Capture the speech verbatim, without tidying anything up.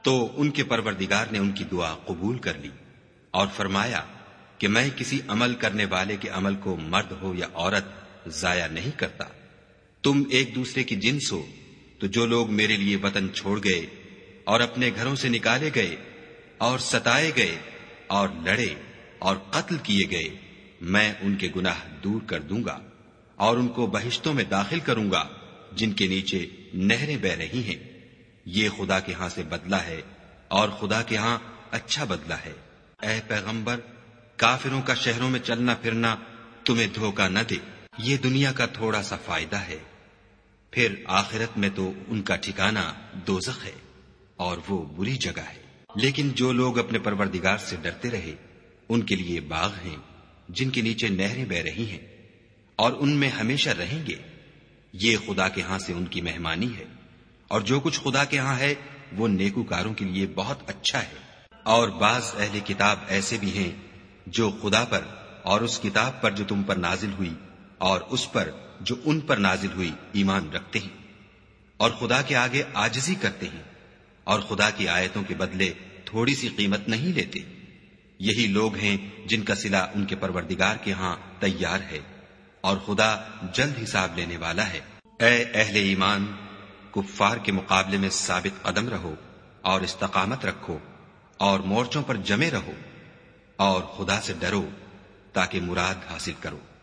تو ان کے پروردگار نے ان کی دعا قبول کر لی اور فرمایا کہ میں کسی عمل کرنے والے کے عمل کو مرد ہو یا عورت ضائع نہیں کرتا۔ تم ایک دوسرے کی جنس ہو، تو جو لوگ میرے لیے وطن چھوڑ گئے اور اپنے گھروں سے نکالے گئے اور ستائے گئے اور لڑے اور قتل کیے گئے، میں ان کے گناہ دور کر دوں گا اور ان کو بہشتوں میں داخل کروں گا جن کے نیچے نہریں بہ رہی ہیں۔ یہ خدا کے ہاں سے بدلہ ہے اور خدا کے ہاں اچھا بدلہ ہے۔ اے پیغمبر، کافروں کا شہروں میں چلنا پھرنا تمہیں دھوکہ نہ دے، یہ دنیا کا تھوڑا سا فائدہ ہے، پھر آخرت میں تو ان کا ٹھکانہ دوزخ ہے اور وہ بری جگہ ہے۔ لیکن جو لوگ اپنے پروردگار سے ڈرتے رہے ان کے لیے باغ ہیں جن کے نیچے نہریں بہ رہی ہیں اور ان میں ہمیشہ رہیں گے۔ یہ خدا کے ہاں سے ان کی مہمانی ہے، اور جو کچھ خدا کے ہاں ہے وہ نیکوکاروں کے لیے بہت اچھا ہے۔ اور بعض اہل کتاب ایسے بھی ہیں جو خدا پر اور اس کتاب پر جو تم پر نازل ہوئی اور اس پر جو ان پر نازل ہوئی ایمان رکھتے ہیں اور خدا کے آگے عاجزی کرتے ہیں اور خدا کی آیتوں کے بدلے تھوڑی سی قیمت نہیں لیتے۔ یہی لوگ ہیں جن کا صلہ ان کے پروردگار کے ہاں تیار ہے، اور خدا جلد حساب لینے والا ہے۔ اے اہل ایمان، کفار کے مقابلے میں ثابت قدم رہو اور استقامت رکھو اور مورچوں پر جمے رہو اور خدا سے ڈرو تاکہ مراد حاصل کرو۔